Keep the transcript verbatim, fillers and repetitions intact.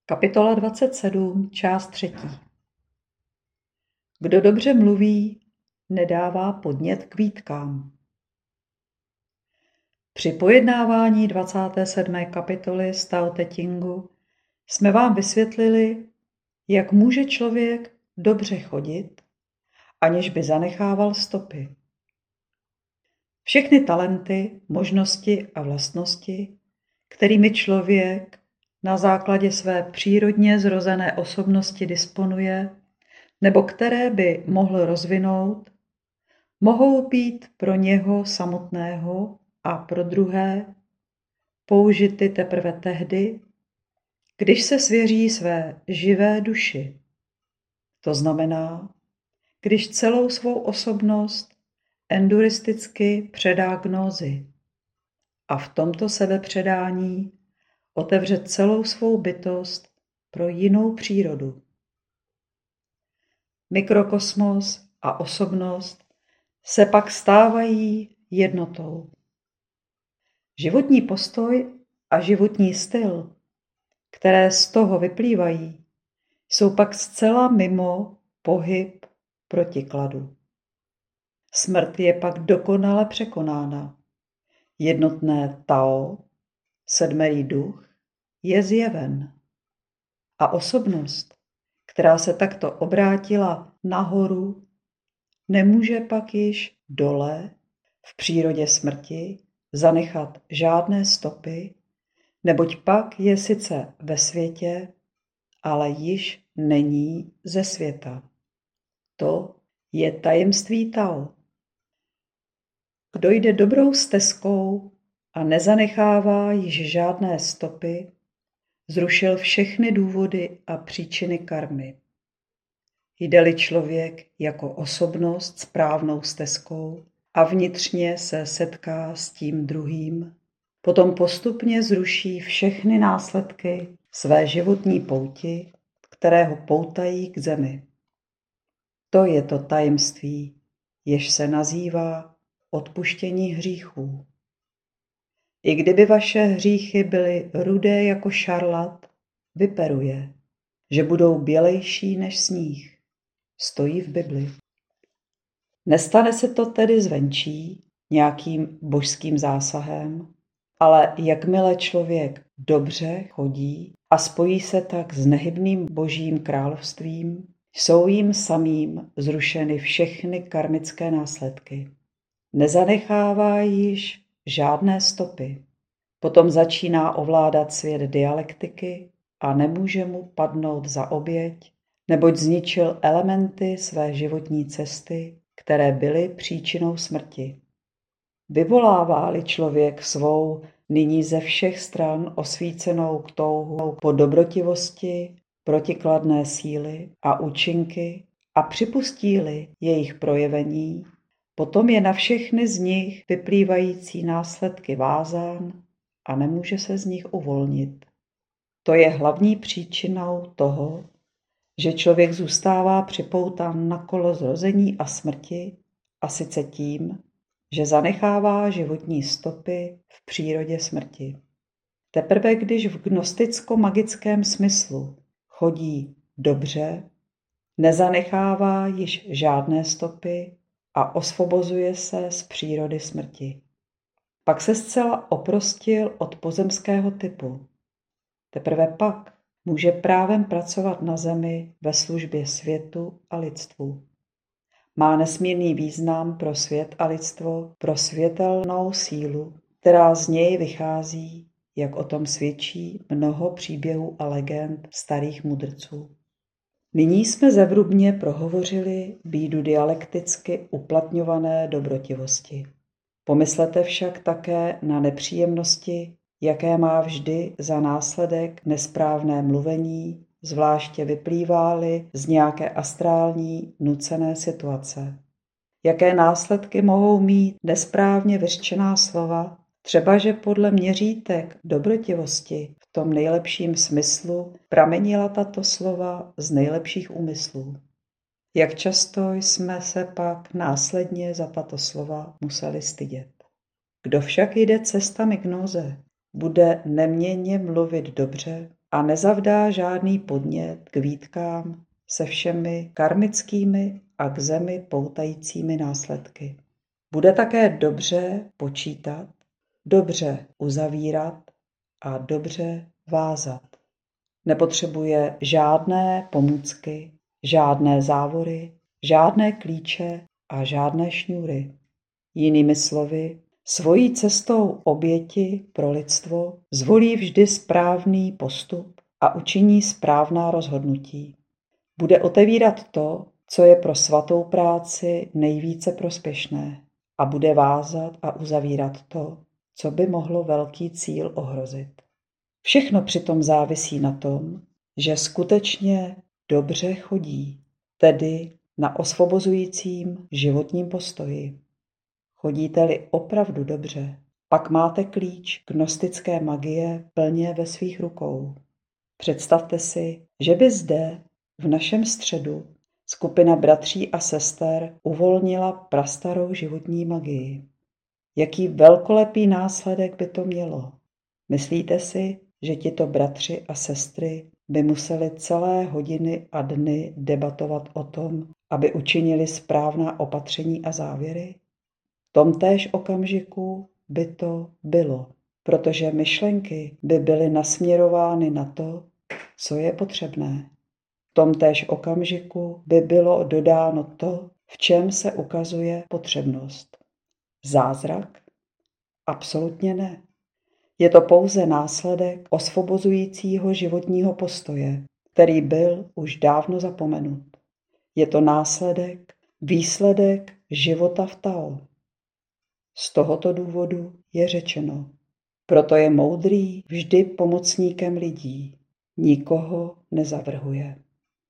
Kapitola dvacet sedm, část třetí. Kdo dobře mluví, nedává podnět k výtkám. Při pojednávání dvacáté sedmé kapitoly z Tao Te Chingu jsme vám vysvětlili, jak může člověk dobře chodit, aniž by zanechával stopy. Všechny talenty, možnosti a vlastnosti, kterými člověk na základě své přírodně zrozené osobnosti disponuje, nebo které by mohl rozvinout, mohou být pro něho samotného a pro druhé použity teprve tehdy, když se svěří své živé duši. To znamená, když celou svou osobnost enduristicky předá gnózi a v tomto sebepředání otevře celou svou bytost pro jinou přírodu. Mikrokosmos a osobnost se pak stávají jednotou. Životní postoj a životní styl, které z toho vyplývají, jsou pak zcela mimo pohyb protikladu. Smrt je pak dokonale překonána. Jednotné Tao, sedmý duch, je zjeven. A osobnost, která se takto obrátila nahoru, nemůže pak již dole, v přírodě smrti, zanechat žádné stopy, neboť pak je sice ve světě, ale již není ze světa. To je tajemství Tao. Kdo jde dobrou stezkou a nezanechává již žádné stopy, zrušil všechny důvody a příčiny karmy. Jde-li člověk jako osobnost správnou stezkou a vnitřně se setká s tím druhým, potom postupně zruší všechny následky své životní pouti, které ho poutají k zemi. To je to tajemství, jež se nazývá odpuštění hříchů. I kdyby vaše hříchy byly rudé jako šarlat, vyperuje, že budou bělejší než sníh. Stojí v Bibli. Nestane se to tedy zvenčí, nějakým božským zásahem, ale jakmile člověk dobře chodí a spojí se tak s nehybným božím královstvím, jsou jím samým zrušeny všechny karmické následky. Nezanechává již žádné stopy. Potom začíná ovládat svět dialektiky a nemůže mu padnout za oběť, neboť zničil elementy své životní cesty, které byly příčinou smrti. Vyvolává-li člověk svou nyní ze všech stran osvícenou touhu po dobrotivosti, protikladné síly a účinky a připustí-li jejich projevení, potom je na všechny z nich vyplývající následky vázán a nemůže se z nich uvolnit. To je hlavní příčinou toho, že člověk zůstává připoután na kolo zrození a smrti, a sice tím, že zanechává životní stopy v přírodě smrti. Teprve když v gnosticko-magickém smyslu chodí dobře, nezanechává již žádné stopy a osvobozuje se z přírody smrti. Pak se zcela oprostil od pozemského typu. Teprve pak může právem pracovat na zemi ve službě světu a lidstvu. Má nesmírný význam pro svět a lidstvo, pro světelnou sílu, která z něj vychází, jak o tom svědčí mnoho příběhů a legend starých mudrců. Nyní jsme zevrubně prohovořili bídu dialekticky uplatňované dobrotivosti. Pomyslete však také na nepříjemnosti, jaké má vždy za následek nesprávné mluvení, zvláště vyplývá-li z nějaké astrální nucené situace. Jaké následky mohou mít nesprávně vyřčená slova, třeba že podle měřítek dobrotivosti v tom nejlepším smyslu pramenila tato slova z nejlepších úmyslů. Jak často jsme se pak následně za tato slova museli stydět. Kdo však jde cestami gnóze, bude neměnně mluvit dobře a nezavdá žádný podnět k výtkám se všemi karmickými a k zemi poutajícími následky. Bude také dobře počítat, dobře uzavírat a dobře vázat. Nepotřebuje žádné pomůcky, žádné závory, žádné klíče a žádné šňůry. Jinými slovy, svojí cestou oběti pro lidstvo zvolí vždy správný postup a učiní správná rozhodnutí. Bude otevírat to, co je pro svatou práci nejvíce prospěšné, a bude vázat a uzavírat to, co by mohlo velký cíl ohrozit. Všechno přitom závisí na tom, že skutečně dobře chodí, tedy na osvobozujícím životním postoji. Chodíte-li opravdu dobře, pak máte klíč k gnostické magie plně ve svých rukou. Představte si, že by zde, v našem středu, skupina bratří a sester uvolnila prastarou životní magii. Jaký velkolepý následek by to mělo? Myslíte si, že tito bratři a sestry by museli celé hodiny a dny debatovat o tom, aby učinili správná opatření a závěry? V tomtéž okamžiku by to bylo, protože myšlenky by byly nasměrovány na to, co je potřebné. V tomtéž okamžiku by bylo dodáno to, v čem se ukazuje potřebnost. Zázrak? Absolutně ne. Je to pouze následek osvobozujícího životního postoje, který byl už dávno zapomenut. Je to následek, výsledek života v Tao. Z tohoto důvodu je řečeno, proto je moudrý vždy pomocníkem lidí, nikoho nezavrhuje.